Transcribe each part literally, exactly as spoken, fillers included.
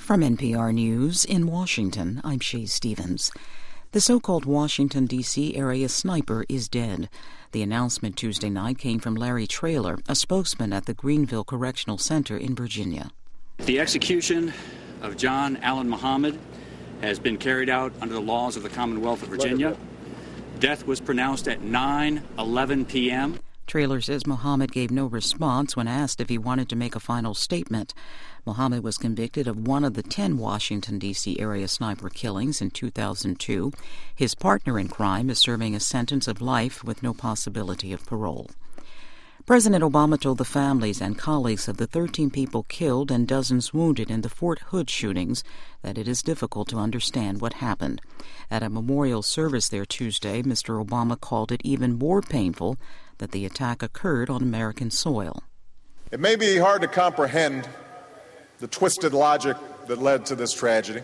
From N P R News in Washington, I'm Shay Stevens. The so-called Washington, D C area sniper is dead. The announcement Tuesday night came from Larry Traylor, a spokesman at the Greenville Correctional Center in Virginia. The execution of John Allen Muhammad has been carried out under the laws of the Commonwealth of Virginia. Death was pronounced at nine eleven p.m. Traylor says Muhammad gave no response when asked if he wanted to make a final statement. Muhammad was convicted of one of the ten Washington, D C area sniper killings in two thousand two. His partner in crime is serving a sentence of life with no possibility of parole. President Obama told the families and colleagues of the thirteen people killed and dozens wounded in the Fort Hood shootings that it is difficult to understand what happened. At a memorial service there Tuesday, Mister Obama called it even more painful that the attack occurred on American soil. It may be hard to comprehend the twisted logic that led to this tragedy,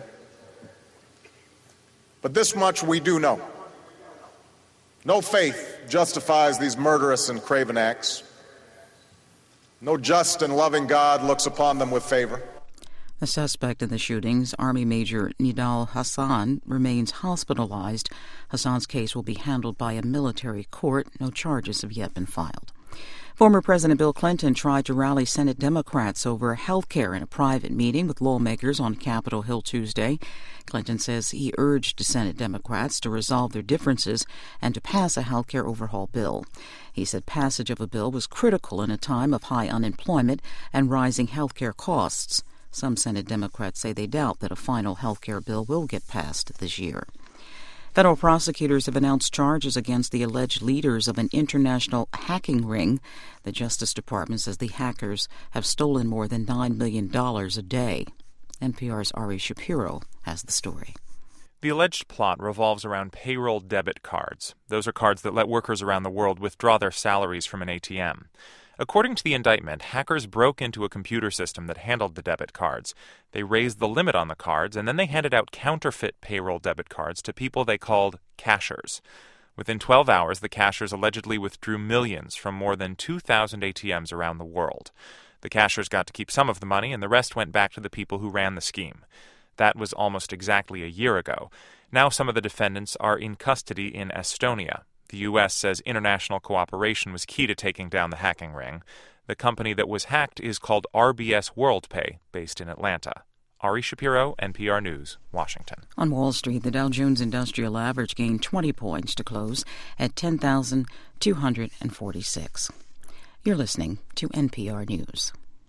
but this much we do know. No faith justifies these murderous and craven acts. No just and loving God looks upon them with favor. The suspect in the shootings, Army Major Nidal Hasan, remains hospitalized. Hassan's case will be handled by a military court. No charges have yet been filed. Former President Bill Clinton tried to rally Senate Democrats over health care in a private meeting with lawmakers on Capitol Hill Tuesday. Clinton says he urged Senate Democrats to resolve their differences and to pass a health care overhaul bill. He said passage of a bill was critical in a time of high unemployment and rising health care costs. Some Senate Democrats say they doubt that a final health care bill will get passed this year. Federal prosecutors have announced charges against the alleged leaders of an international hacking ring. The Justice Department says the hackers have stolen more than nine million dollars a day. N P R's Ari Shapiro has the story. The alleged plot revolves around payroll debit cards. Those are cards that let workers around the world withdraw their salaries from an A T M. According to the indictment, hackers broke into a computer system that handled the debit cards. They raised the limit on the cards, and then they handed out counterfeit payroll debit cards to people they called cashers. Within twelve hours, the cashers allegedly withdrew millions from more than two thousand A T Ms around the world. The cashers got to keep some of the money, and the rest went back to the people who ran the scheme. That was almost exactly a year ago. Now some of the defendants are in custody in Estonia. The U S says international cooperation was key to taking down the hacking ring. The company that was hacked is called R B S WorldPay, based in Atlanta. Ari Shapiro, N P R News, Washington. On Wall Street, the Dow Jones Industrial Average gained twenty points to close at ten thousand two hundred forty-six. You're listening to N P R News.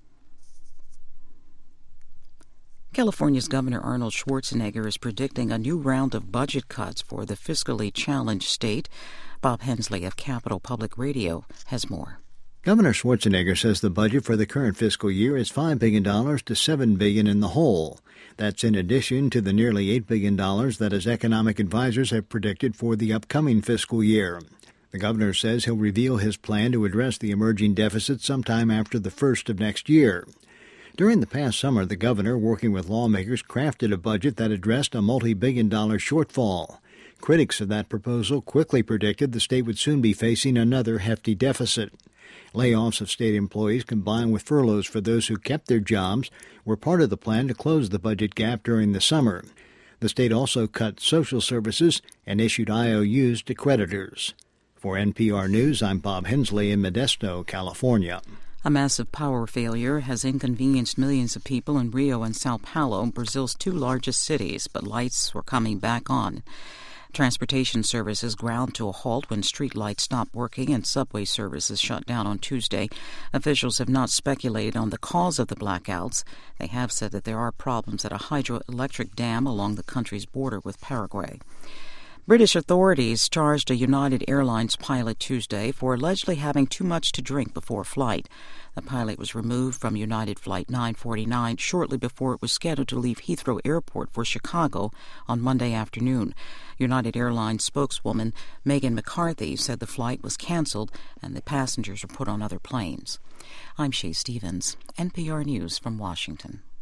California's Governor Arnold Schwarzenegger is predicting a new round of budget cuts for the fiscally challenged state. Bob Hensley of Capital Public Radio has more. Governor Schwarzenegger says the budget for the current fiscal year is five billion dollars to seven billion dollars in the hole. That's in addition to the nearly eight billion dollars that his economic advisors have predicted for the upcoming fiscal year. The governor says he'll reveal his plan to address the emerging deficit sometime after the first of next year. During the past summer, the governor, working with lawmakers, crafted a budget that addressed a multi-billion dollar shortfall. Critics of that proposal quickly predicted the state would soon be facing another hefty deficit. Layoffs of state employees combined with furloughs for those who kept their jobs were part of the plan to close the budget gap during the summer. The state also cut social services and issued I O Us to creditors. For N P R News, I'm Bob Hensley in Modesto, California. A massive power failure has inconvenienced millions of people in Rio and Sao Paulo, Brazil's two largest cities, but lights were coming back on. Transportation services ground to a halt when street lights stopped working and subway services shut down on Tuesday. Officials have not speculated on the cause of the blackouts. They have said that there are problems at a hydroelectric dam along the country's border with Paraguay. British authorities charged a United Airlines pilot Tuesday for allegedly having too much to drink before flight. The pilot was removed from United Flight nine forty-nine shortly before it was scheduled to leave Heathrow Airport for Chicago on Monday afternoon. United Airlines spokeswoman Megan McCarthy said the flight was canceled and the passengers were put on other planes. I'm Shay Stevens, N P R News from Washington.